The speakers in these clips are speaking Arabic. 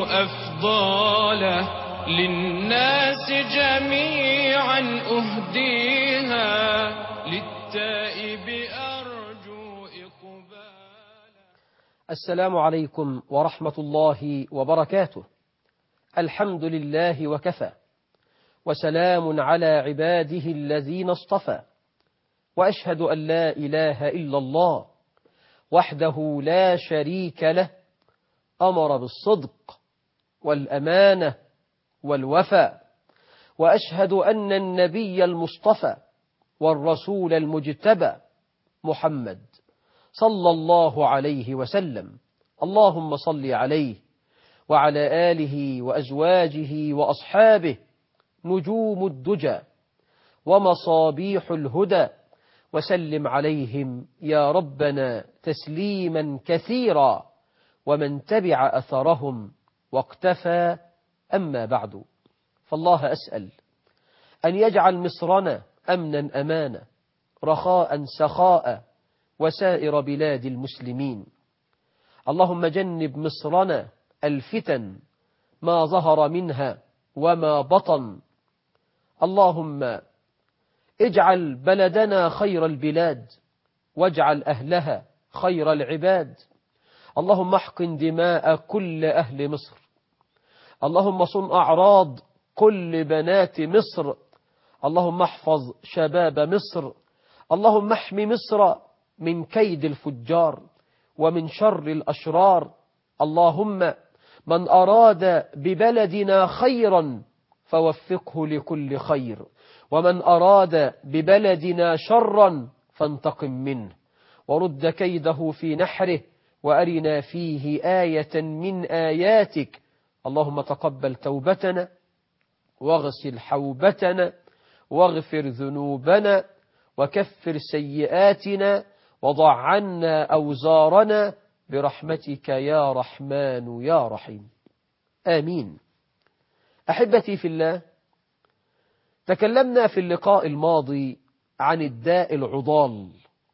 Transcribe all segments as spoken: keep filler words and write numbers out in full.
أفضاله للناس جميعا أهديها للتائب أرجو إقبالا. السلام عليكم ورحمة الله وبركاته. الحمد لله وكفى، وسلام على عباده الذين اصطفى، وأشهد أن لا إله إلا الله وحده لا شريك له، أمر بالصدق والأمانة والوفاء، وأشهد أن النبي المصطفى والرسول المجتبى محمد صلى الله عليه وسلم، اللهم صل عليه وعلى آله وأزواجه وأصحابه نجوم الدجى ومصابيح الهدى، وسلم عليهم يا ربنا تسليما كثيرا، ومن تبع أثرهم واقتفى. أما بعد، فالله أسأل أن يجعل مصرنا أمنا أمانا، رخاء سخاء، وسائر بلاد المسلمين. اللهم جنب مصرنا الفتن ما ظهر منها وما بطن. اللهم اجعل بلدنا خير البلاد، واجعل أهلها خير العباد. اللهم احقن دماء كل أهل مصر، اللهم صن أعراض كل بنات مصر، اللهم احفظ شباب مصر، اللهم احم مصر من كيد الفجار ومن شر الأشرار. اللهم من أراد ببلدنا خيرا فوفقه لكل خير، ومن أراد ببلدنا شرا فانتقم منه ورد كيده في نحره، وأرنا فيه آية من آياتك. اللهم تقبل توبتنا واغسل حوبتنا واغفر ذنوبنا وكفر سيئاتنا وضع عنا أوزارنا برحمتك يا رحمن يا رحيم، آمين. أحبتي في الله، تكلمنا في اللقاء الماضي عن الداء العضال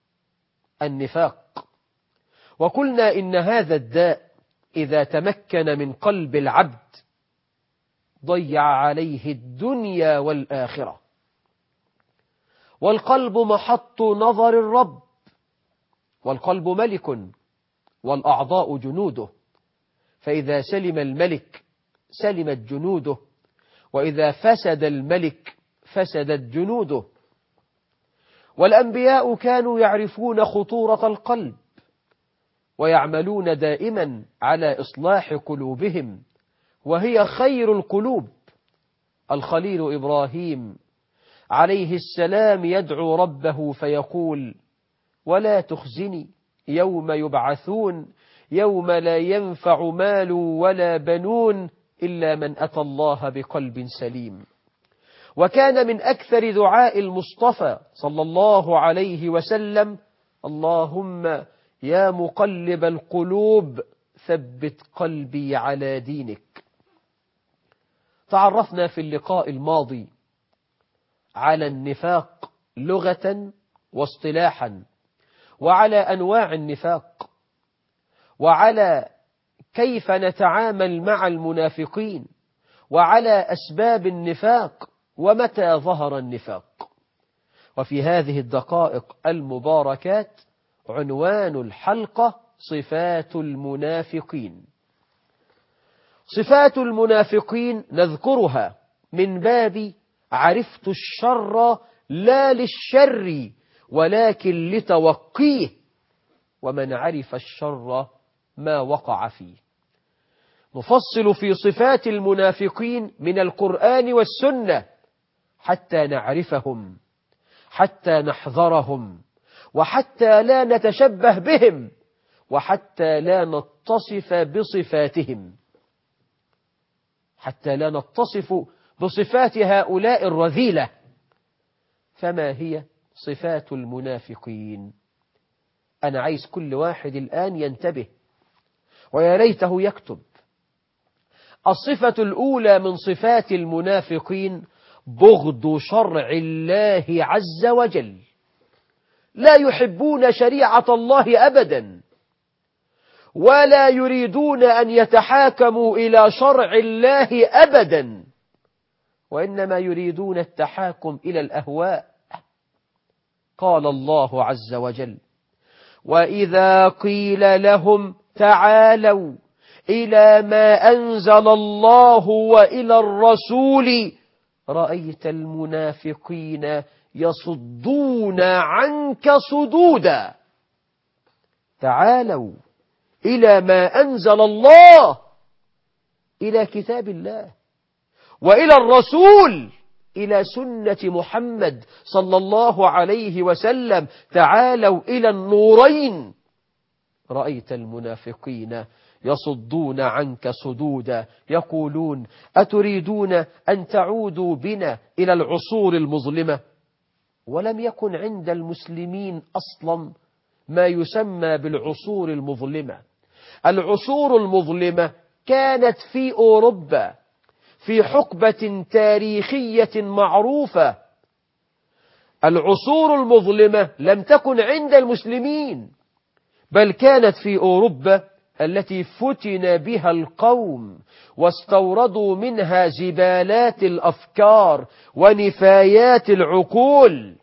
النفاق، وقلنا إن هذا الداء إذا تمكن من قلب العبد ضيع عليه الدنيا والآخرة، والقلب محط نظر الرب، والقلب ملك والأعضاء جنوده، فإذا سلم الملك سلمت جنوده، وإذا فسد الملك فسدت جنوده. والأنبياء كانوا يعرفون خطورة القلب ويعملون دائما على إصلاح قلوبهم، وهي خير القلوب. الخليل إبراهيم عليه السلام يدعو ربه فيقول: ولا تخزني يوم يبعثون يوم لا ينفع مال ولا بنون إلا من أتى الله بقلب سليم. وكان من أكثر دعاء المصطفى صلى الله عليه وسلم: اللهم يا مقلب القلوب ثبت قلبي على دينك. تعرفنا في اللقاء الماضي على النفاق لغة واصطلاحا، وعلى أنواع النفاق، وعلى كيف نتعامل مع المنافقين، وعلى أسباب النفاق ومتى ظهر النفاق. وفي هذه الدقائق المباركات عنوان الحلقة صفات المنافقين. صفات المنافقين نذكرها من باب عرفت الشر لا للشر ولكن لتوقيه، ومن عرف الشر ما وقع فيه. نفصل في صفات المنافقين من القرآن والسنة حتى نعرفهم، حتى نحذرهم، وحتى لا نتشبه بهم، وحتى لا نتصف بصفاتهم، حتى لا نتصف بصفات هؤلاء الرذيلة. فما هي صفات المنافقين؟ أنا عايز كل واحد الآن ينتبه ويا ليته يكتب. الصفة الأولى من صفات المنافقين بغض شرع الله عز وجل، لا يحبون شريعة الله أبدا، ولا يريدون أن يتحاكموا إلى شرع الله أبدا، وإنما يريدون التحاكم إلى الأهواء. قال الله عز وجل: وإذا قيل لهم تعالوا إلى ما أنزل الله وإلى الرسول رأيت المنافقين يصدون عنك صدودا. تعالوا إلى ما أنزل الله، إلى كتاب الله، وإلى الرسول، إلى سنة محمد صلى الله عليه وسلم. تعالوا إلى النورين. رأيت المنافقين يصدون عنك صدودا، يقولون أتريدون أن تعودوا بنا إلى العصور المظلمة؟ ولم يكن عند المسلمين أصلا ما يسمى بالعصور المظلمة. العصور المظلمة كانت في أوروبا في حقبة تاريخية معروفة. العصور المظلمة لم تكن عند المسلمين، بل كانت في أوروبا التي فتن بها القوم واستوردوا منها زبالات الأفكار ونفايات العقول.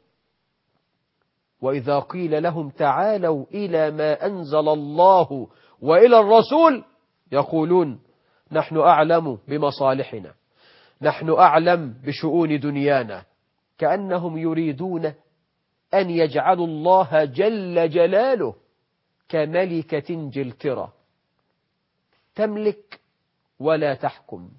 وإذا قيل لهم تعالوا إلى ما أنزل الله وإلى الرسول يقولون نحن أعلم بمصالحنا، نحن أعلم بشؤون دنيانا، كأنهم يريدون أن يجعلوا الله جل جلاله كملكة انجلترا، تملك ولا تحكم.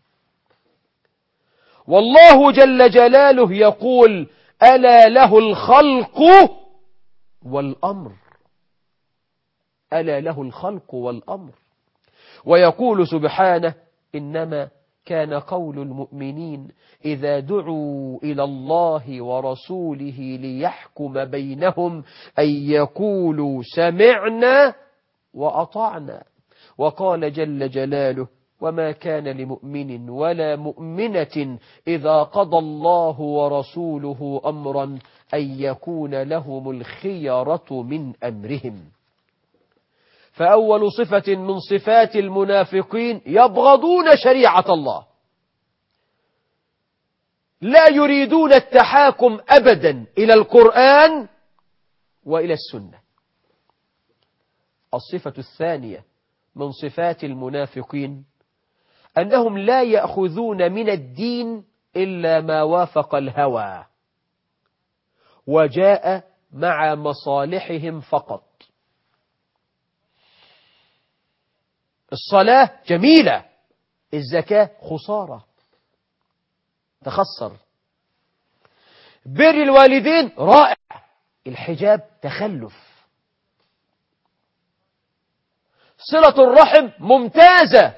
والله جل جلاله يقول ألا له الخلق والأمر، ألا له الخلق والأمر. ويقول سبحانه إنما كان قول المؤمنين إذا دعوا إلى الله ورسوله ليحكم بينهم أن يقولوا سمعنا وأطعنا. وقال جل جلاله وما كان لمؤمن ولا مؤمنة إذا قضى الله ورسوله أمرا أن يكون لهم الخيرة من أمرهم. فأول صفة من صفات المنافقين يبغضون شريعة الله، لا يريدون التحاكم أبدا إلى القرآن وإلى السنة. الصفة الثانية من صفات المنافقين أنهم لا يأخذون من الدين إلا ما وافق الهوى وجاء مع مصالحهم فقط. الصلاة جميلة، الزكاة خسارة، تخسر. بر الوالدين رائع، الحجاب تخلف. صلة الرحم ممتازة،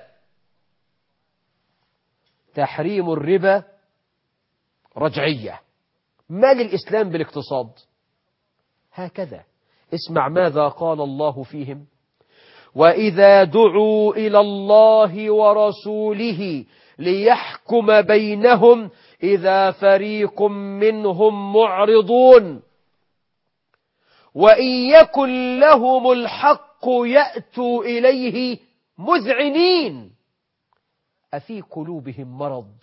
تحريم الربا رجعية. ما للإسلام بالاقتصاد؟ هكذا. اسمع ماذا قال الله فيهم: وإذا دعوا إلى الله ورسوله ليحكم بينهم إذا فريق منهم معرضون وإن يكن لهم الحق يأتوا إليه مذعنين أفي قلوبهم مرض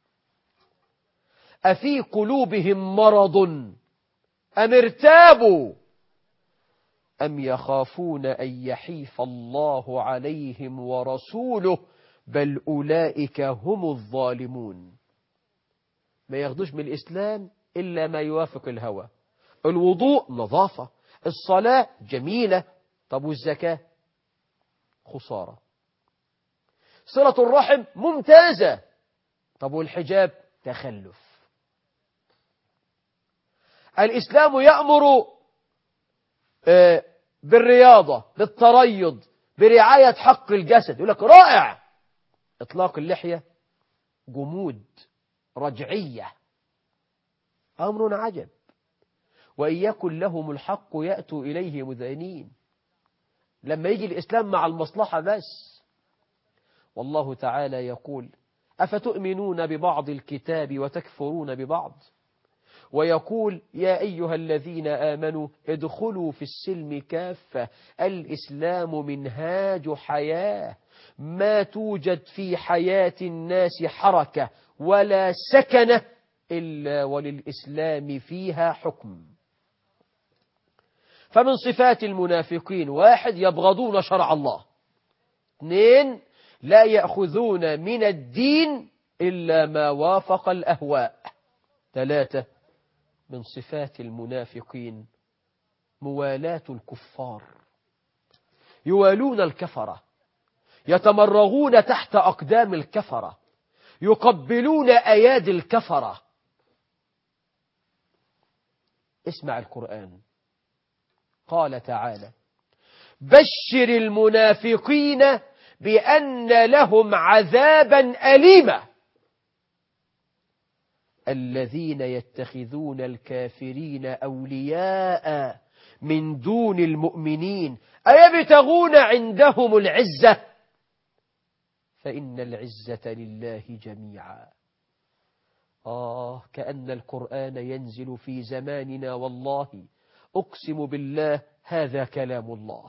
أفي قلوبهم مرض أم ارتابوا أم يخافون أن يحيف الله عليهم ورسوله بل أولئك هم الظالمون. ما ياخدوش من الإسلام إلا ما يوافق الهوى. الوضوء نظافة، الصلاة جميلة، طب والزكاة خسارة، صلة الرحم ممتازة، طب والحجاب تخلف. الإسلام يأمر بالرياضة، بالتريض، برعاية حق الجسد، يقول لك رائع. إطلاق اللحية جمود، رجعية، أمر عجب. وإن يكن لهم الحق يأتوا إليه مذعنين. لما يجي الإسلام مع المصلحة بس. والله تعالى يقول أفتؤمنون ببعض الكتاب وتكفرون ببعض ويقول يا أيها الذين آمنوا ادخلوا في السلم كافة، الإسلام منهاج حياة، ما توجد في حياة الناس حركة ولا سكنة إلا وللإسلام فيها حكم. فمن صفات المنافقين: واحد، يبغضون شرع الله. اثنين، لا يأخذون من الدين إلا ما وافق الأهواء. ثلاثة، من صفات المنافقين موالاة الكفار، يوالون الكفرة، يتمرغون تحت أقدام الكفرة، يقبلون أيادي الكفرة. اسمع القرآن، قال تعالى: بشر المنافقين بأن لهم عذابا أليما الذين يتخذون الكافرين أولياء من دون المؤمنين أيبتغون عندهم العزة فإن العزة لله جميعا. آه كأن القرآن ينزل في زماننا، والله أقسم بالله هذا كلام الله.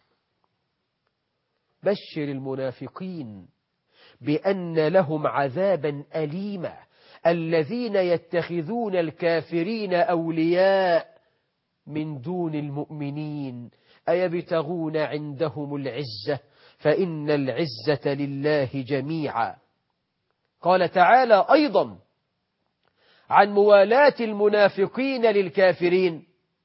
بشر المنافقين بأن لهم عذابا أليما الذين يتخذون الكافرين أولياء من دون المؤمنين أيبتغون عندهم العزة فإن العزة لله جميعا. قال تعالى أيضا عن موالاة المنافقين للكافرين: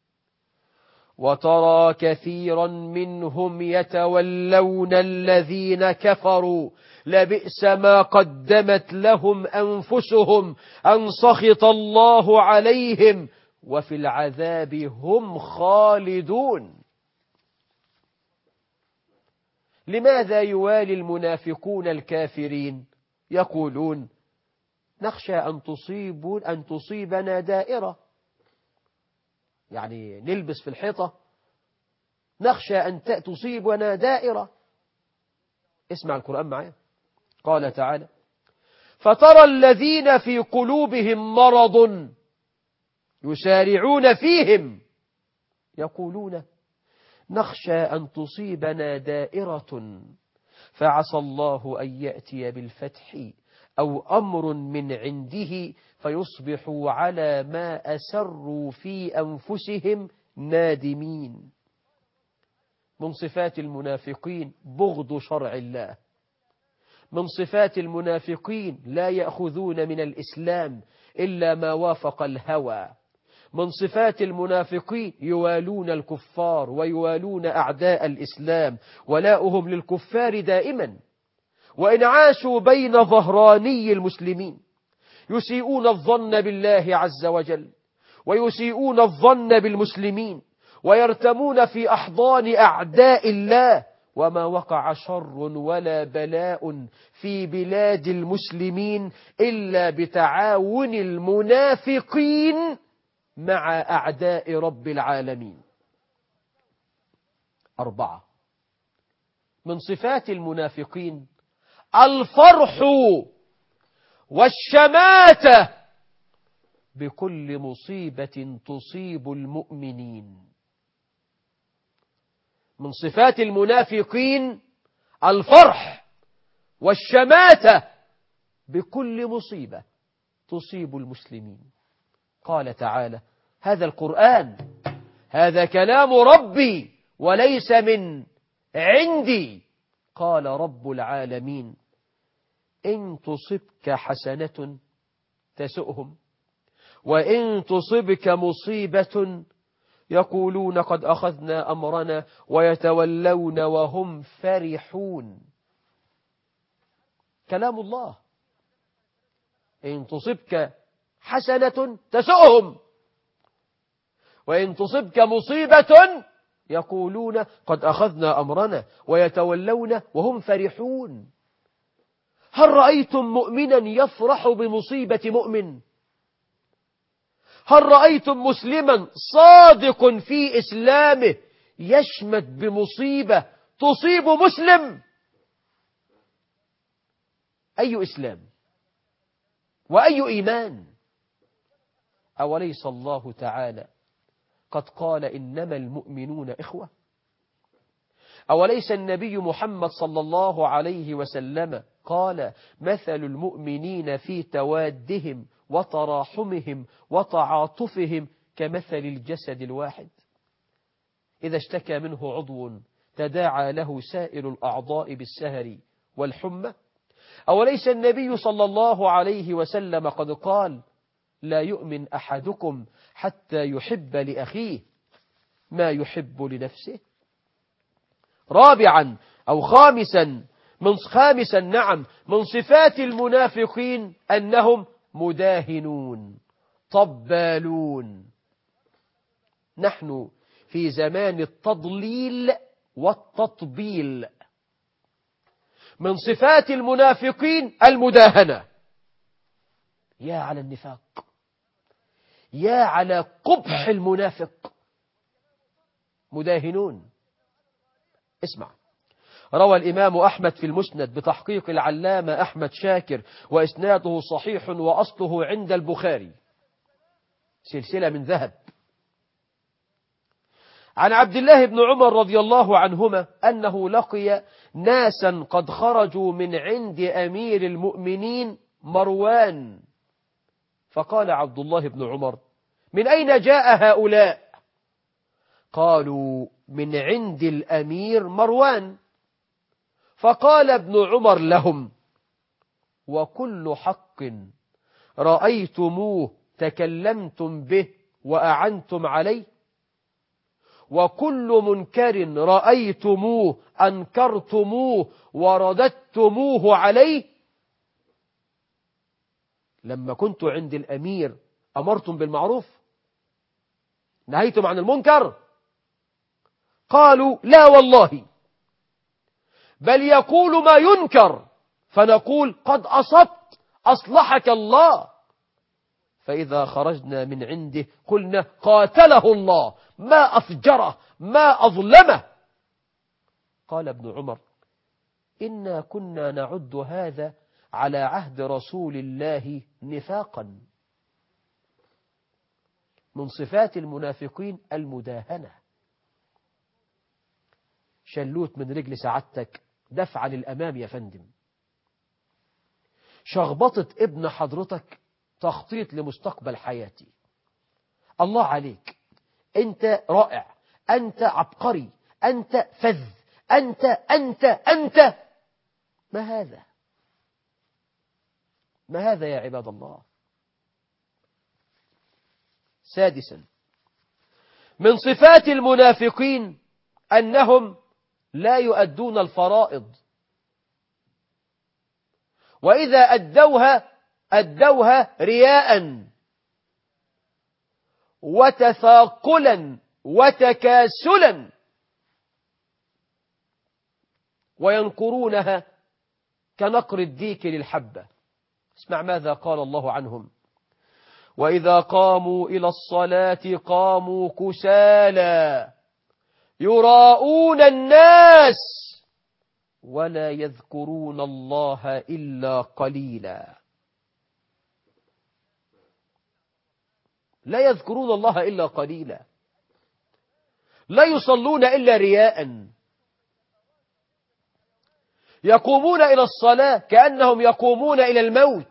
وترى كثيرا منهم يتولون الذين كفروا لبئس ما قدمت لهم أنفسهم أن سخط الله عليهم وفي العذاب هم خالدون. لماذا يوالي المنافقون الكافرين؟ يقولون: نخشى أن تصيبوا أن تصيبنا دائرة، يعني نلبس في الحيطة، نخشى أن تصيبنا دائرة. اسمع القرآن معي، قال تعالى: فترى الذين في قلوبهم مرض يسارعون فيهم يقولون نخشى أن تصيبنا دائرة فعسى الله أن يأتي بالفتح أو أمر من عنده فيصبحوا على ما أسروا في أنفسهم نادمين. من صفات المنافقين بغض شرع الله. من صفات المنافقين لا يأخذون من الإسلام إلا ما وافق الهوى. من صفات المنافقين يوالون الكفار ويوالون أعداء الإسلام، ولاؤهم للكفار دائما، وإن عاشوا بين ظهراني المسلمين يسيئون الظن بالله عز وجل ويسيئون الظن بالمسلمين ويرتمون في أحضان أعداء الله. وما وقع شر ولا بلاء في بلاد المسلمين إلا بتعاون المنافقين مع أعداء رب العالمين. أربعة، من صفات المنافقين الفرح والشماتة بكل مصيبة تصيب المؤمنين. من صفات المنافقين الفرح والشماتة بكل مصيبة تصيب المسلمين. قال تعالى: هذا القرآن هذا كلام ربي وليس من عندي. قال رب العالمين: إن تصبك حسنة تسؤهم وإن تصبك مصيبة يقولون قد أخذنا أمرنا ويتولون وهم فرحون. كلام الله. إن تصبك حسنة تسؤهم وإن تصبك مصيبة يقولون قد أخذنا أمرنا ويتولون وهم فرحون. هل رأيتم مؤمنا يفرح بمصيبة مؤمن؟ هل رأيتم مسلما صادق في إسلامه يشمت بمصيبة تصيب مسلم؟ أي إسلام وأي إيمان؟ أوليس الله تعالى قد قال إنما المؤمنون إخوة؟ أوليس النبي محمد صلى الله عليه وسلم قال مثل المؤمنين في توادهم وتراحمهم وتعاطفهم كمثل الجسد الواحد إذا اشتكى منه عضو تداعى له سائر الأعضاء بالسهر والحمى؟ أوليس النبي صلى الله عليه وسلم قد قال لا يؤمن أحدكم حتى يحب لأخيه ما يحب لنفسه؟ رابعا أو خامسا من خامسا نعم من صفات المنافقين أنهم مداهنون طبالون. نحن في زمان التضليل والتطبيل. من صفات المنافقين المداهنة. يا على النفاق، يا على قبح المنافق. مداهنون. اسمع، روى الإمام أحمد في المسند بتحقيق العلامة أحمد شاكر وإسناده صحيح وأصله عند البخاري سلسلة من ذهب عن عبد الله بن عمر رضي الله عنهما أنه لقي ناسا قد خرجوا من عند أمير المؤمنين مروان، فقال عبد الله بن عمر من أين جاء هؤلاء؟ قالوا من عند الأمير مروان. فقال ابن عمر لهم وكل حق رأيتموه تكلمتم به وأعنتم عليه، وكل منكر رأيتموه أنكرتموه ورددتموه عليه. لما كنتوا عند الأمير أمرتم بالمعروف نهيتم عن المنكر؟ قالوا لا والله، بل يقول ما ينكر فنقول قد أصبت أصلحك الله، فإذا خرجنا من عنده قلنا قاتله الله ما أفجره ما أظلمه. قال ابن عمر إنا كنا نعد هذا على عهد رسول الله نفاقا. من صفات المنافقين المداهنة. شلوت من رجل سعادتك دفع للأمام يا فندم. شخبطة ابن حضرتك تخطيط لمستقبل حياتي. الله عليك، أنت رائع، أنت عبقري، أنت فذ، أنت أنت أنت ما هذا؟ ما هذا يا عباد الله؟ سادسا من صفات المنافقين أنهم لا يؤدون الفرائض، وإذا أدوها أدوها رياء وتثاقلا وتكاسلا، وينقرونها كنقر الديك للحبة. اسمع ماذا قال الله عنهم وإذا قاموا إلى الصلاة قاموا كسالى يراءون الناس ولا يذكرون الله إلا قليلا. لا يذكرون الله إلا قليلا، لا يصلون إلا رياء، يقومون إلى الصلاة كأنهم يقومون إلى الموت.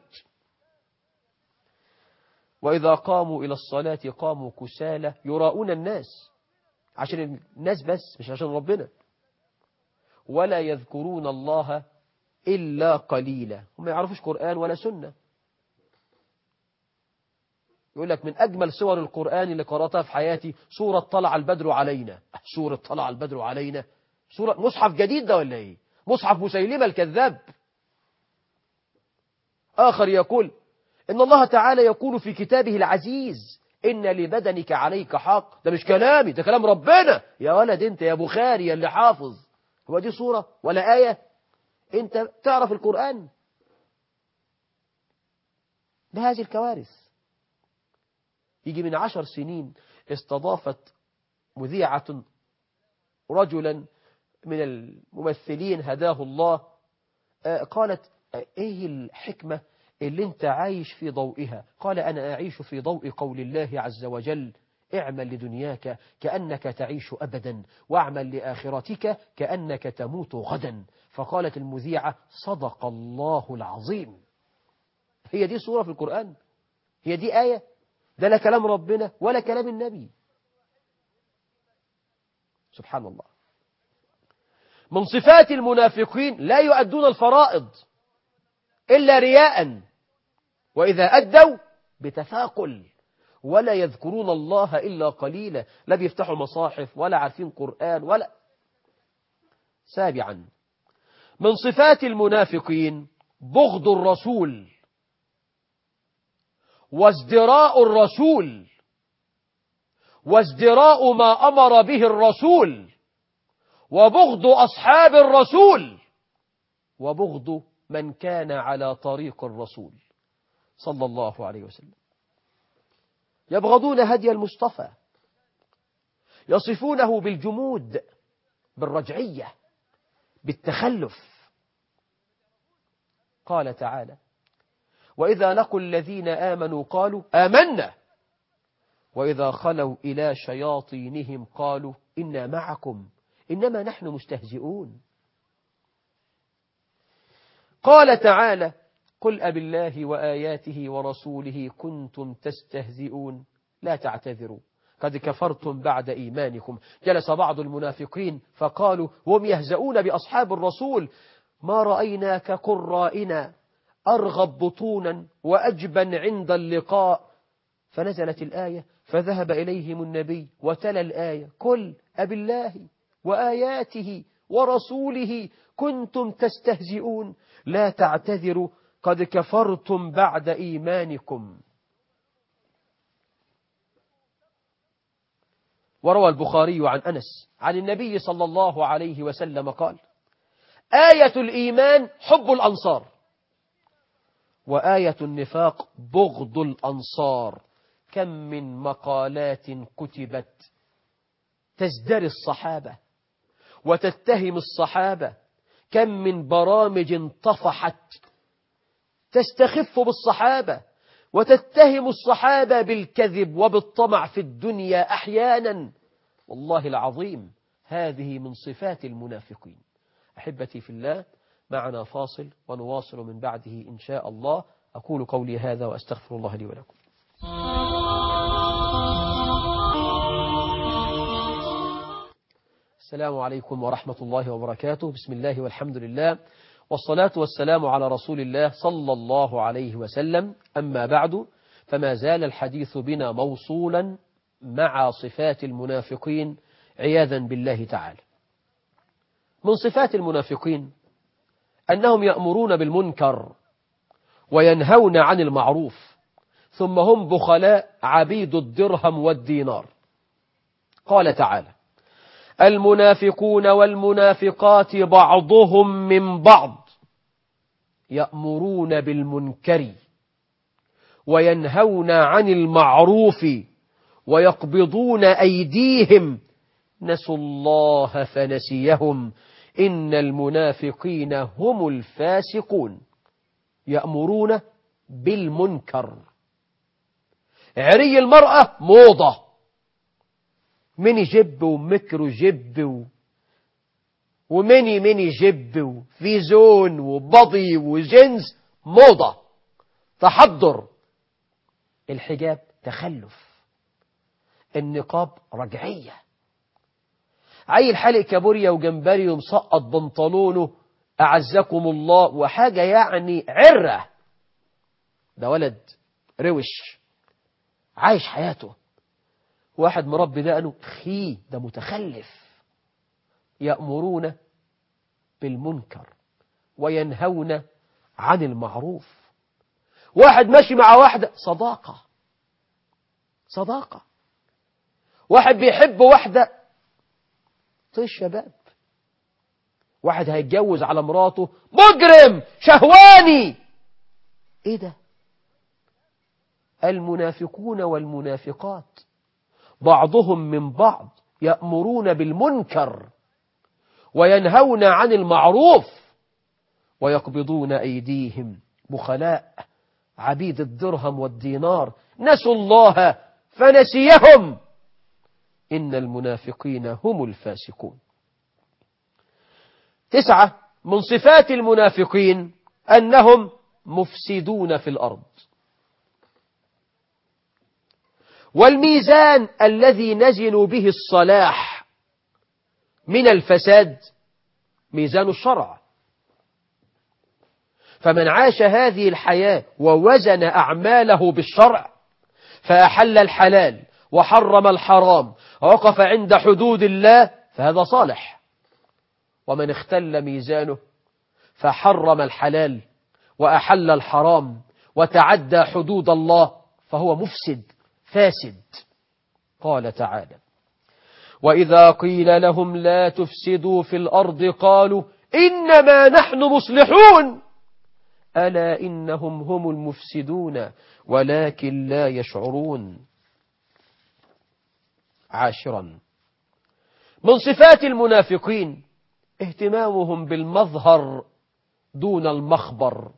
وإذا قاموا إلى الصلاة قاموا كسالى يراءون الناس، عشان الناس بس مش عشان ربنا. ولا يذكرون الله إلا قليلا، هم ما يعرفوش قرآن ولا سنة. يقول لك من أجمل سور القرآن اللي قرأتها في حياتي سورة طلع البدر علينا. سورة طلع البدر علينا، سورة مصحف جديد ده ولا إيه؟ مصحف مسيلمة الكذاب. آخر يقول إن الله تعالى يقول في كتابه العزيز إن لبدنك عليك حق. ده مش كلامي، ده كلام ربنا. يا ولد أنت يا بخاري يا اللي حافظ، هو دي سورة ولا آية؟ أنت تعرف القرآن؟ بهذه الكوارث. يجي من عشر سنين استضافت مذيعة رجلا من الممثلين هداه الله، قالت ايه الحكمة اللي انت عايش في ضوئها. قال أنا أعيش في ضوء قول الله عز وجل اعمل لدنياك كأنك تعيش أبدا واعمل لآخرتك كأنك تموت غدا. فقالت المذيعة صدق الله العظيم. هي دي سورة في القرآن؟ هي دي آية؟ ده لا كلام ربنا ولا كلام النبي. سبحان الله. من صفات المنافقين لا يؤدون الفرائض إلا رياء، وإذا أدوا بتثاقل، ولا يذكرون الله إلا قليلا، لا بيفتحوا مصاحف ولا عارفين قرآن ولا. سابعا من صفات المنافقين بغض الرسول وازدراء الرسول وازدراء ما أمر به الرسول وبغض أصحاب الرسول وبغض من كان على طريق الرسول صلى الله عليه وسلم. يبغضون هدي المصطفى، يصفونه بالجمود، بالرجعية، بالتخلف. قال تعالى وإذا لقوا الذين آمنوا قالوا آمنا وإذا خلوا إلى شياطينهم قالوا إنا معكم إنما نحن مستهزئون. قال تعالى قل أبالله وآياته ورسوله كنتم تستهزئون لا تعتذروا قد كفرتم بعد إيمانكم. جلس بعض المنافقين فقالوا وهم يهزؤون بأصحاب الرسول ما رأيناك قرائنا أرغب بطونا وأجبن عند اللقاء. فنزلت الآية فذهب إليهم النبي وتلا الآية قل أبالله وآياته ورسوله كنتم تستهزئون لا تعتذروا قد كفرتم بعد إيمانكم. وروى البخاري عن أنس عن النبي صلى الله عليه وسلم قال آية الإيمان حب الأنصار وآية النفاق بغض الأنصار. كم من مقالات كتبت تزدري الصحابة وتتهم الصحابة، كم من برامج طفحت تستخف بالصحابة وتتهم الصحابة بالكذب وبالطمع في الدنيا أحيانا. والله العظيم هذه من صفات المنافقين. أحبتي في الله، معنا فاصل ونواصل من بعده إن شاء الله. أقول قولي هذا وأستغفر الله لي ولكم. السلام عليكم ورحمة الله وبركاته. بسم الله والحمد لله والصلاة والسلام على رسول الله صلى الله عليه وسلم. أما بعد، فما زال الحديث بنا موصولا مع صفات المنافقين عياذا بالله تعالى. من صفات المنافقين أنهم يأمرون بالمنكر وينهون عن المعروف، ثم هم بخلاء عبيد الدرهم والدينار. قال تعالى المنافقون والمنافقات بعضهم من بعض يأمرون بالمنكر وينهون عن المعروف ويقبضون أيديهم نسوا الله فنسيهم إن المنافقين هم الفاسقون. يأمرون بالمنكر. عري المرأة موضة، ميني جيب وميكرو جيب وميني ميني جيب وفيزون وبضي وجنز، موضة، تحضر. الحجاب تخلف، النقاب رجعية. عيل حلق كابوريا وجمبري ومسقط بنطلونه أعزكم الله وحاجة يعني عرة. ده ولد روش عايش حياته. واحد مربي دقنه خي، ده متخلف. يأمرون بالمنكر وينهون عن المعروف. واحد ماشي مع واحدة صداقة صداقة. واحد بيحب واحدة طيب الشباب. واحد هيتجوز على مراته مجرم شهواني. ايه ده؟ المنافقون والمنافقات بعضهم من بعض يأمرون بالمنكر وينهون عن المعروف ويقبضون أيديهم بخلاء عبيد الدرهم والدينار، نسوا الله فنسيهم، إن المنافقين هم الفاسقون. تسعة، من صفات المنافقين أنهم مفسدون في الأرض. والميزان الذي نزنوا به الصلاح من الفساد ميزان الشرع، فمن عاش هذه الحياة ووزن أعماله بالشرع فأحل الحلال وحرم الحرام ووقف عند حدود الله فهذا صالح. ومن اختل ميزانه فحرم الحلال وأحل الحرام وتعدى حدود الله فهو مفسد فاسد. قال تعالى: وإذا قيل لهم لا تفسدوا في الأرض قالوا إنما نحن مصلحون ألا إنهم هم المفسدون ولكن لا يشعرون. عاشرا، من صفات المنافقين اهتمامهم بالمظهر دون المخبر،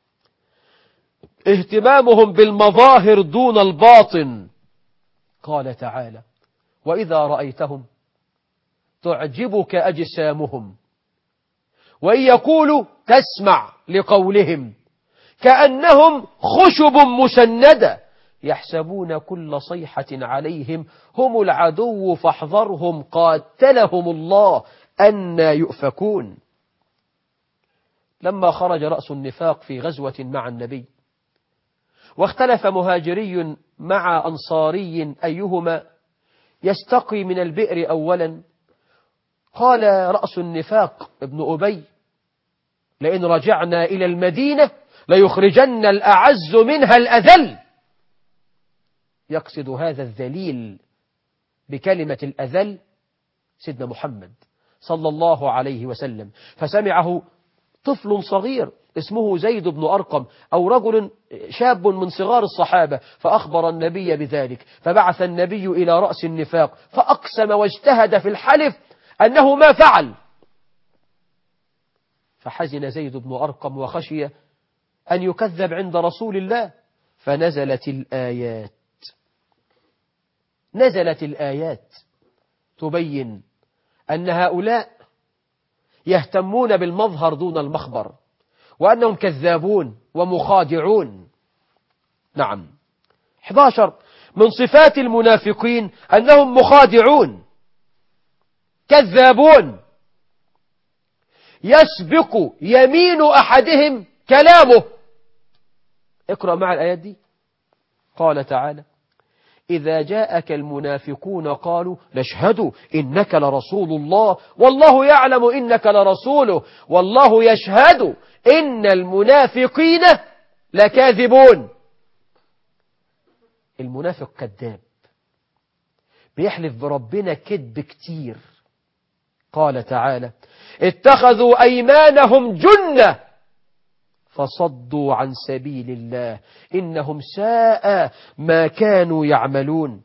اهتمامهم بالمظاهر دون الباطن. قال تعالى: وإذا رأيتهم تعجبك أجسامهم وإن يقولوا تسمع لقولهم كأنهم خشب مسندة يحسبون كل صيحة عليهم هم العدو فاحذرهم قاتلهم الله أن يؤفكون. لما خرج رأس النفاق في غزوة مع النبي واختلف مهاجري مع أنصاري أيهما يستقي من البئر أولا، قال رأس النفاق ابن أبي: لئن رجعنا إلى المدينة ليخرجن الأعز منها الأذل. يقصد هذا الذليل بكلمة الأذل سيدنا محمد صلى الله عليه وسلم، فسمعه طفل صغير اسمه زيد بن أرقم أو رجل شاب من صغار الصحابة، فأخبر النبي بذلك، فبعث النبي إلى رأس النفاق فأقسم واجتهد في الحلف أنه ما فعل. فحزن زيد بن أرقم وخشي أن يكذب عند رسول الله، فنزلت الآيات نزلت الآيات تبين أن هؤلاء يهتمون بالمظهر دون المخبر وأنهم كذابون ومخادعون. نعم. أحد عشر، من صفات المنافقين أنهم مخادعون كذابون، يسبق يمين أحدهم كلامه. اقرأ مع الآيات دي. قال تعالى: إذا جاءك المنافقون قالوا نشهد إنك لرسول الله والله يعلم إنك لرسوله والله يشهد إن المنافقين لكاذبون. المنافق كذاب، بيحلف بربنا كذب كتير. قال تعالى: اتخذوا أيمانهم جنة فصدوا عن سبيل الله إنهم ساء ما كانوا يعملون.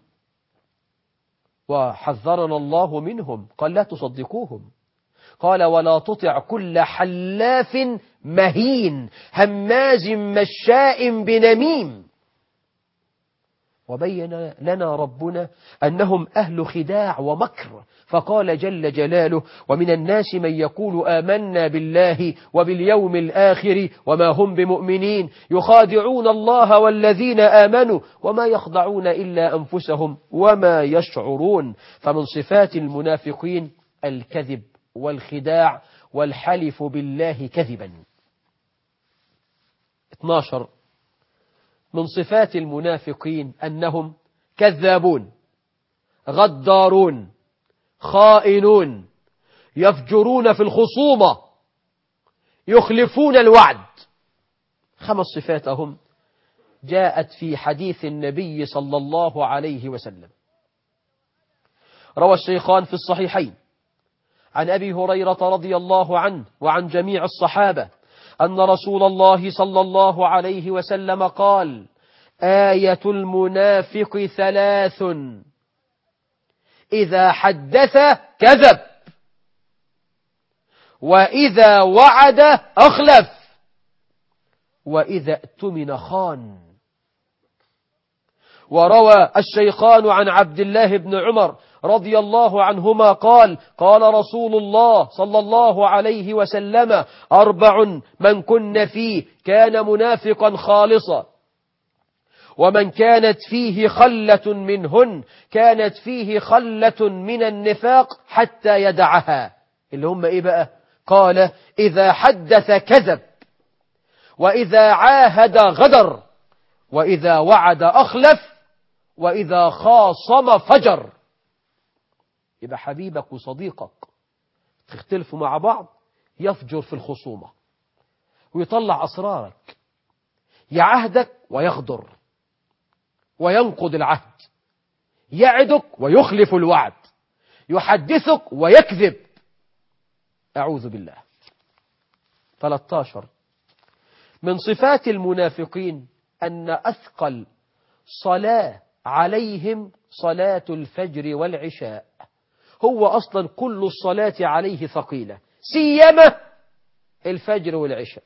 وحذرنا الله منهم، قال لا تصدقوهم. قال: ولا تطع كل حلاف مهين هماز مشاء بنميم. وبين لنا ربنا أنهم أهل خداع ومكر، فقال جل جلاله: ومن الناس من يقول آمنا بالله وباليوم الآخر وما هم بمؤمنين يخادعون الله والذين آمنوا وما يخدعون إلا أنفسهم وما يشعرون. فمن صفات المنافقين الكذب والخداع والحلف بالله كذبا. اثني عشر، من صفات المنافقين أنهم كذابون غدارون خائنون يفجرون في الخصومة يخلفون الوعد. خمس صفاتهم جاءت في حديث النبي صلى الله عليه وسلم. روى الشيخان في الصحيحين عن أبي هريرة رضي الله عنه وعن جميع الصحابة أن رسول الله صلى الله عليه وسلم قال: آية المنافق ثلاث: إذا حدث كذب وإذا وعد أخلف وإذا اؤتمن خان. وروى الشيخان عن عبد الله بن عمر رضي الله عنهما قال قال رسول الله صلى الله عليه وسلم أربع من كن فيه كان منافقا خالصا، ومن كانت فيه خلة منهن كانت فيه خلة من النفاق حتى يدعها. اللي هم إيه بقى؟ قال إذا حدث كذب، وإذا عاهد غدر، وإذا وعد أخلف، وإذا خاصم فجر. يبقى حبيبك وصديقك تختلفوا مع بعض، يفجر في الخصومة ويطلع أسرارك، يعهدك ويغدر وينقض العهد، يعدك ويخلف الوعد، يحدثك ويكذب. أعوذ بالله. ثلاثة عشر من صفات المنافقين أن أثقل صلاة عليهم صلاة الفجر والعشاء. هو أصلا كل الصلاة عليه ثقيلة، سيما الفجر والعشاء.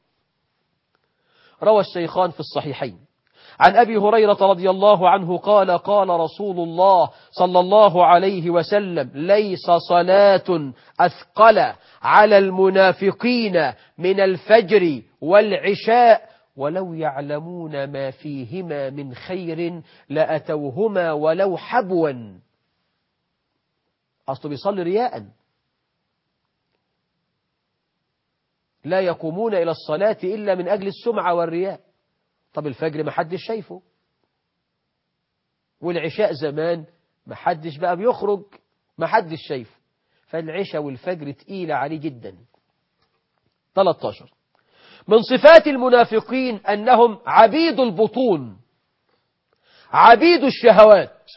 روى الشيخان في الصحيحين عن أبي هريرة رضي الله عنه قال قال رسول الله صلى الله عليه وسلم ليس صلاة أثقل على المنافقين من الفجر والعشاء ولو يعلمون ما فيهما من خير لأتوهما ولو حبوا. أصله بيصلي رياء، لا يقومون إلى الصلاة إلا من أجل السمعة والرياء. طب الفجر ما حدش شايفه، والعشاء زمان ما حدش بقى بيخرج، ما حدش شايفه، فالعشاء والفجر تقيلة عليه جدا. ثلاثة عشر من صفات المنافقين أنهم عبيد البطون، عبيد الشهوات.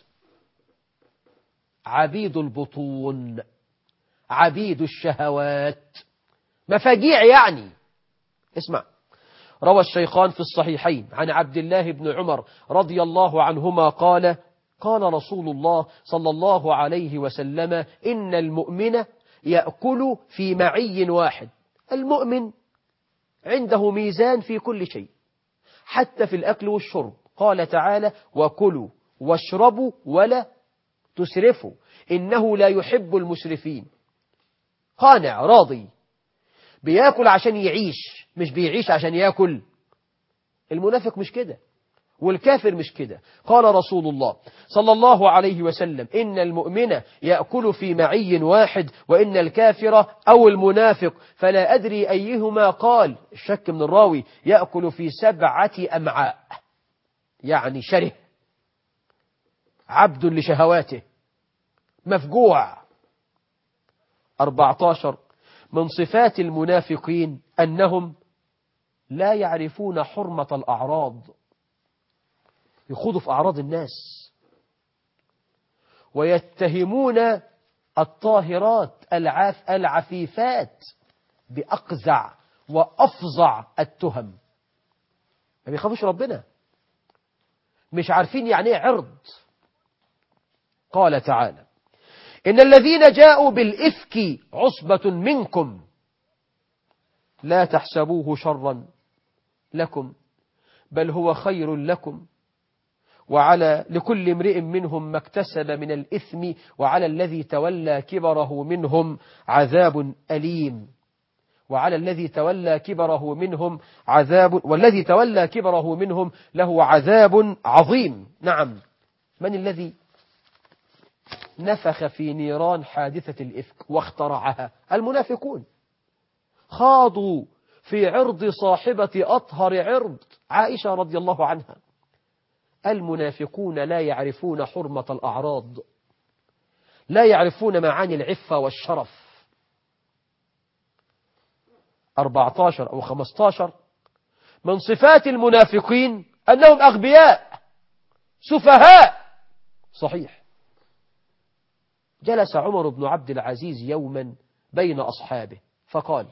عبيد البطون، عبيد الشهوات، مفاجيع يعني. اسمع، روى الشيخان في الصحيحين عن عبد الله بن عمر رضي الله عنهما قال قال رسول الله صلى الله عليه وسلم إن المؤمن يأكل في معي واحد. المؤمن عنده ميزان في كل شيء، حتى في الأكل والشرب. قال تعالى وكلوا واشربوا ولا تسرفوا إنه لا يحب المسرفين. قانع راضي، بياكل عشان يعيش، مش بيعيش عشان ياكل. المنافق مش كده، والكافر مش كده. قال رسول الله صلى الله عليه وسلم إن المؤمن يأكل في معي واحد وإن الكافر أو المنافق فلا أدري أيهما قال، الشك من الراوي، يأكل في سبعة أمعاء، يعني شره، عبد لشهواته، مفجوع. أربعة عشر من صفات المنافقين أنهم لا يعرفون حرمة الأعراض، يخوضوا في أعراض الناس، ويتهمون الطاهرات العاف العفيفات بأقزع وأفظع التهم. ما بيخافوش ربنا، مش عارفين يعني ايه عرض. قال تعالى إن الذين جاءوا بالإفك عصبة منكم لا تحسبوه شرا لكم بل هو خير لكم وعلى لكل امرئ منهم ما اكتسب من الإثم وعلى الذي تولى كبره منهم عذاب أليم وعلى الذي تولى كبره منهم عذاب والذي تولى كبره منهم له عذاب عظيم. نعم، من الذي نفخ في نيران حادثة الإفك واخترعها؟ المنافقون. خاضوا في عرض صاحبة أطهر عرض عائشة رضي الله عنها. المنافقون لا يعرفون حرمة الأعراض، لا يعرفون معاني العفة والشرف. أربعة عشر أو خمسة عشر من صفات المنافقين أنهم أغبياء سفهاء. صحيح، جلس عمر بن عبد العزيز يوما بين أصحابه فقال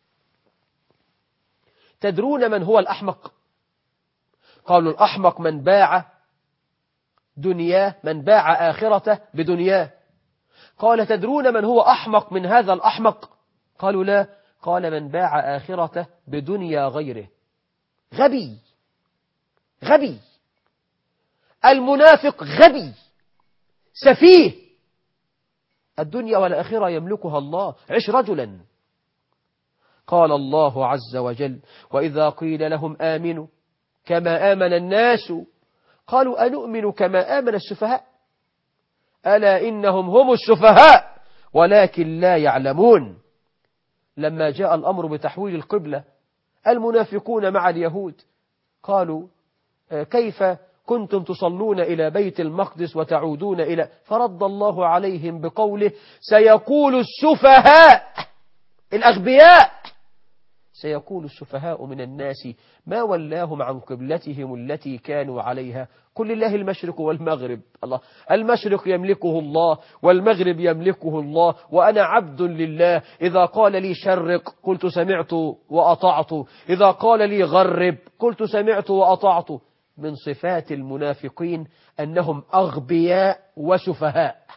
تدرون من هو الأحمق؟ قالوا الأحمق من باع دنياه، من باع آخرته بدنياه. قال تدرون من هو أحمق من هذا الأحمق؟ قالوا لا. قال من باع آخرته بدنيا غيره. غبي غبي المنافق غبي سفيه. الدنيا والآخرة يملكها الله. عش رجلا. قال الله عز وجل: وإذا قيل لهم آمنوا كما آمن الناس قالوا أنؤمن كما آمن السفهاء ألا إنهم هم السفهاء ولكن لا يعلمون. لما جاء الأمر بتحويل القبلة المنافقون مع اليهود قالوا: كيف كنتم تصلون إلى بيت المقدس وتعودون إلى، فرد الله عليهم بقوله: سيقول السفهاء الأغبياء سيقول السفهاء من الناس ما ولاهم عن قبلتهم التي كانوا عليها قل لله المشرق والمغرب. الله، المشرق يملكه الله والمغرب يملكه الله وأنا عبد لله. إذا قال لي شرق قلت سمعت وأطعت، إذا قال لي غرب قلت سمعت وأطعت. من صفات المنافقين أنهم أغبياء وسفهاء.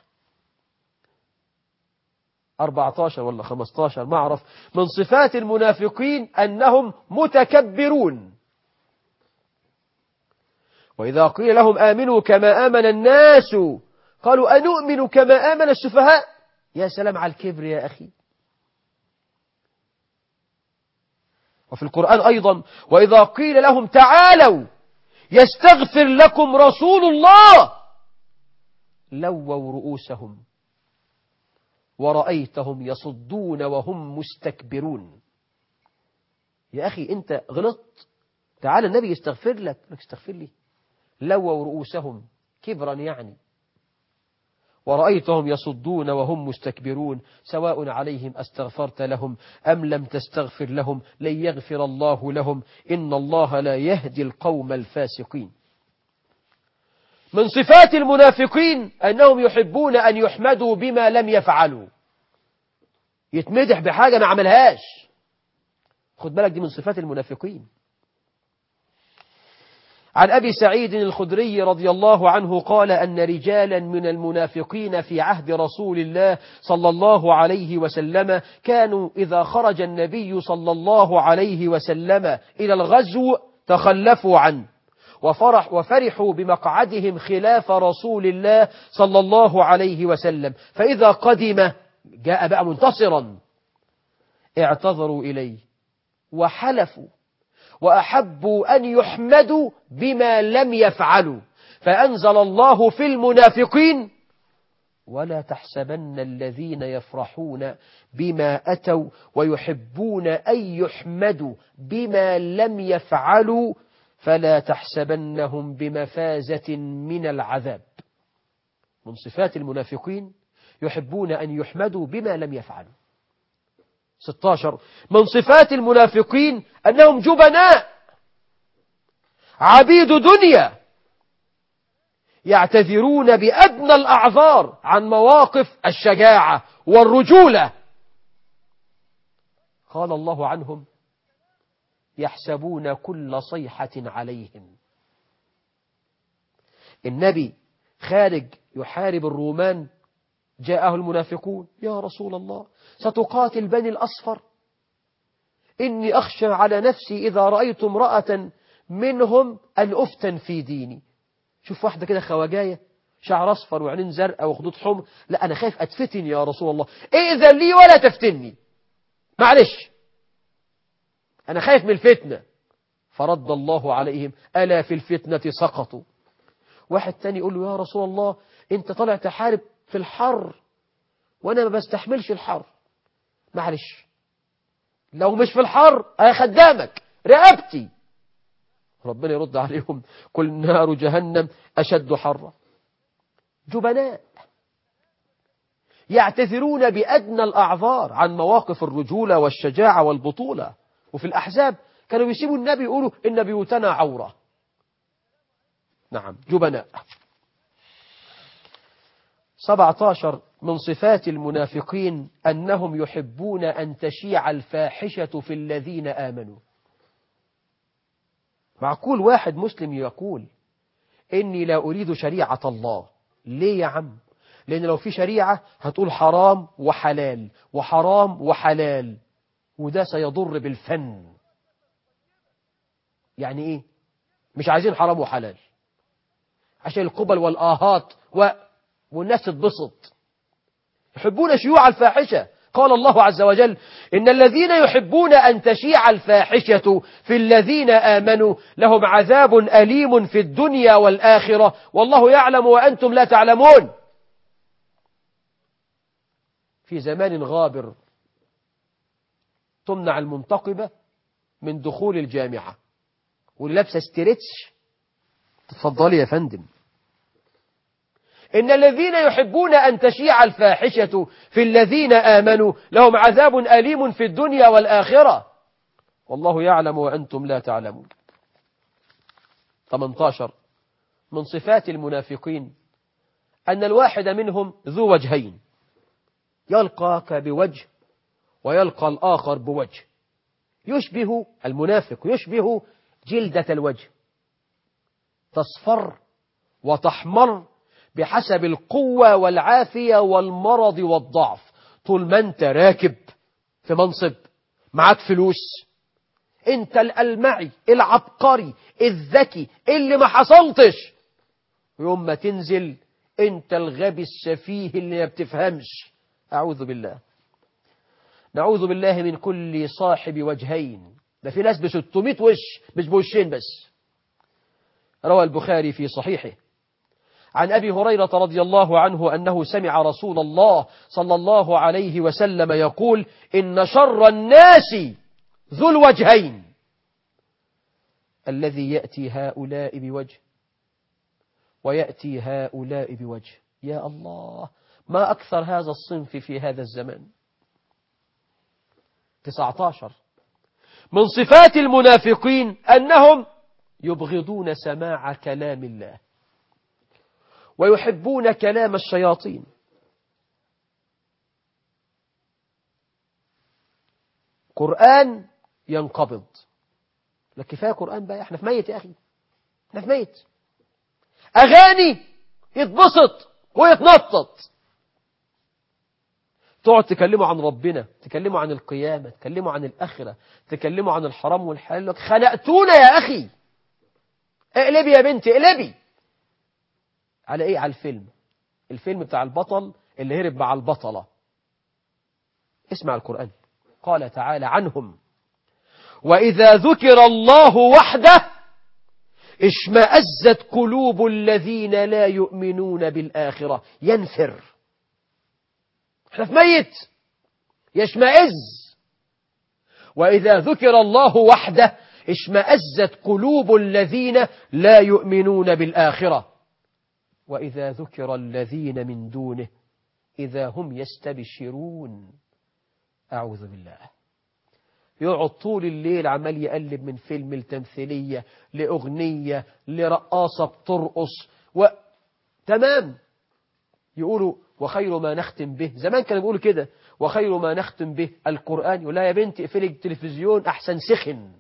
أربعة عشر ولا خمسة عشر ما أعرف. من صفات المنافقين أنهم متكبرون. وإذا قيل لهم آمنوا كما آمن الناس قالوا أنؤمن كما آمن السفهاء. يا سلام على الكبر يا أخي. وفي القرآن أيضا: وإذا قيل لهم تعالوا يستغفر لكم رسول الله لووا رؤوسهم ورأيتهم يصدون وهم مستكبرون. يا أخي أنت غلطت، تعال النبي يستغفر لك، لك استغفر لي. لووا رؤوسهم كبرا يعني. ورأيتهم يصدون وهم مستكبرون سواء عليهم أستغفرت لهم أم لم تستغفر لهم لن يغفر الله لهم إن الله لا يهدي القوم الفاسقين. من صفات المنافقين أنهم يحبون أن يحمدوا بما لم يفعلوا. يتمدح بحاجة ما عملهاش. خد بالك دي من صفات المنافقين. عن أبي سعيد الخدري رضي الله عنه قال أن رجالا من المنافقين في عهد رسول الله صلى الله عليه وسلم كانوا إذا خرج النبي صلى الله عليه وسلم إلى الغزو تخلفوا عنه وفرح وفرحوا بمقعدهم خلاف رسول الله صلى الله عليه وسلم، فإذا قدم جاء بقى منتصرا اعتذروا إليه وحلفوا وأحبوا أن يحمدوا بما لم يفعلوا، فأنزل الله في المنافقين: ولا تحسبن الذين يفرحون بما أتوا ويحبون أن يحمدوا بما لم يفعلوا فلا تحسبنهم بمفازة من العذاب. من صفات المنافقين يحبون أن يحمدوا بما لم يفعلوا. ستة عشر من صفات المنافقين أنهم جبناء عبيد دنيا يعتذرون بأدنى الأعذار عن مواقف الشجاعة والرجولة. قال الله عنهم: يحسبون كل صيحة عليهم. النبي خارج يحارب الرومان جاءه المنافقون: يا رسول الله ستقاتل بني الأصفر، إني أخشى على نفسي إذا رأيت امرأة منهم أن أفتن في ديني. شوف واحدة كده خواجاية شعر أصفر وعينين زرقاء وخدود حمر، لا أنا خايف أتفتن يا رسول الله، إذن لي ولا تفتني، معلش أنا خايف من الفتنة. فرد الله عليهم: ألا في الفتنة سقطوا. واحد تاني يقول له: يا رسول الله أنت طالع تحارب في الحر وأنا ما بستحملش الحر، معلش لو مش في الحر أنا خدامك رقبتي. ربنا يرد عليهم: قل نار جهنم أشد حرا. جبناء يعتذرون بأدنى الأعذار عن مواقف الرجولة والشجاعة والبطولة. وفي الأحزاب كانوا يسيبوا النبي يقولوا إن بيوتنا عورة. نعم جبناء. سبعة عشر من صفات المنافقين أنهم يحبون أن تشيع الفاحشة في الذين آمنوا. معقول واحد مسلم يقول إني لا أريد شريعة الله؟ ليه يا عم؟ لأن لو في شريعة هتقول حرام وحلال وحرام وحلال، وده سيضر بالفن. يعني إيه؟ مش عايزين حرام وحلال عشان القبل والآهات و... والناس تتبسط. يحبون شيوع الفاحشة. قال الله عز وجل إن الذين يحبون أن تشيع الفاحشة في الذين آمنوا لهم عذاب أليم في الدنيا والآخرة والله يعلم وأنتم لا تعلمون. في زمان غابر تمنع المنتقبة من دخول الجامعة واللي لابسه ستريتش تفضلي يا فندم. إن الذين يحبون أن تشيع الفاحشة في الذين آمنوا لهم عذاب أليم في الدنيا والآخرة والله يعلم وأنتم لا تعلمون. ثمانية عشر من صفات المنافقين أن الواحد منهم ذو وجهين يلقاك بوجه ويلقى الآخر بوجه. يشبه المنافق يشبه جلدة الوجه تصفر وتحمر بحسب القوة والعافية والمرض والضعف. طول ما انت راكب في منصب معاك فلوس انت الألمعي العبقري الذكي اللي ما حصلتش، يوم ما تنزل انت الغبي السفيه اللي ما بتفهمش. أعوذ بالله نعوذ بالله من كل صاحب وجهين. ده في ناس بستمائة وش مش بوشين بس. روى البخاري في صحيحه عن أبي هريرة رضي الله عنه أنه سمع رسول الله صلى الله عليه وسلم يقول إن شر الناس ذو الوجهين الذي يأتي هؤلاء بوجه ويأتي هؤلاء بوجه. يا الله ما أكثر هذا الصنف في هذا الزمان. تسعة عشر من صفات المنافقين أنهم يبغضون سماع كلام الله ويحبون كلام الشياطين. قرآن ينقبض. لا كفاية قرآن بقى احنا في ميت يا أخي احنا في ميت. أغاني يتبسط ويتنطط. تقعد تكلموا عن ربنا تكلموا عن القيامة تكلموا عن الآخرة تكلموا عن الحرام والحلال لك خنقتونا يا أخي. اقلبي يا بنتي اقلبي. على ايه؟ على الفيلم الفيلم بتاع البطل اللي هرب مع البطلة. اسمع القرآن قال تعالى عنهم وإذا ذكر الله وحده اشمأزت قلوب الذين لا يؤمنون بالآخرة. ينفر احنا في ميت يشمئز. وإذا ذكر الله وحده اشمأزت قلوب الذين لا يؤمنون بالآخرة وإذا ذكر الذين من دونه إذا هم يستبشرون. أعوذ بالله. يقعد طول الليل عمال يقلب من فيلم لتمثيلية لأغنية لرقاصة بترقص و... تمام. يقولوا وخير ما نختم به. زمان كانوا بيقولوا كده وخير ما نختم به القرآن. يقول لا يا بنتي اقفلي التلفزيون أحسن سخن.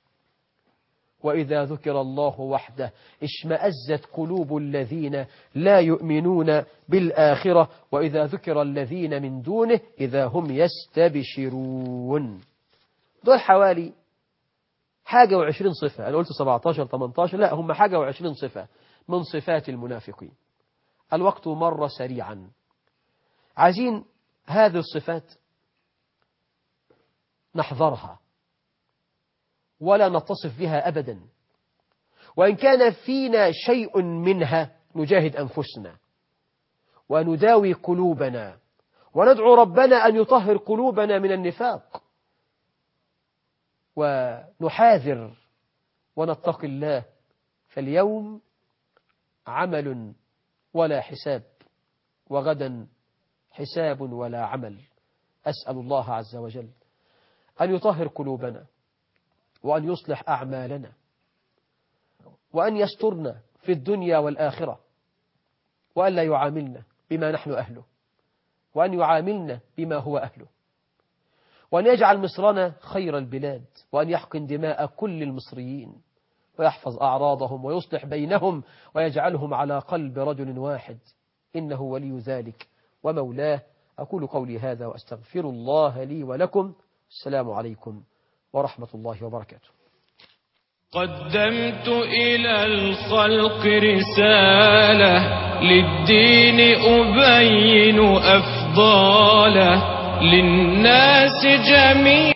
وإذا ذكر الله وحده اشمأزت قلوب الذين لا يؤمنون بالآخرة وإذا ذكر الذين من دونه إذا هم يستبشرون. دول حوالي حاجة وعشرين صفة. أنا قلت سبعة عشر ثمانية عشر لا هم حاجة وعشرين صفة من صفات المنافقين. الوقت مر سريعا. عايزين هذه الصفات نحذرها ولا نتصف بها أبدا. وإن كان فينا شيء منها نجاهد أنفسنا ونداوي قلوبنا وندعو ربنا أن يطهر قلوبنا من النفاق ونحاذر ونتقي الله. فاليوم عمل ولا حساب وغدا حساب ولا عمل. أسأل الله عز وجل أن يطهر قلوبنا وأن يصلح أعمالنا وأن يسترنا في الدنيا والآخرة وأن لا يعاملنا بما نحن أهله وأن يعاملنا بما هو أهله وأن يجعل مصرنا خير البلاد وأن يحقن دماء كل المصريين ويحفظ أعراضهم ويصلح بينهم ويجعلهم على قلب رجل واحد إنه ولي ذلك ومولاه. أقول قولي هذا وأستغفر الله لي ولكم. السلام عليكم ورحمة الله وبركاته. قدمت إلى الخلق رسالة للدين أبين أفضاله للناس جميعا.